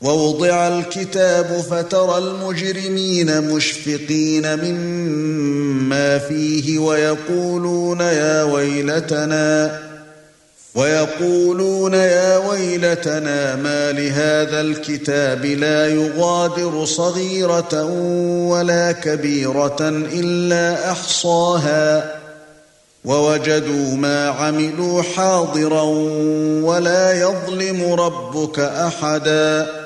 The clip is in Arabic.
ووضع الكتاب فترى المجرمين مشفقين مما فيه ويقولون يا ويلتنا ما لهذا الكتاب لا يغادر صغيرة ولا كبيرة إلا أحصاها ووجدوا ما عملوا حاضرا ولا يظلم ربك أحدا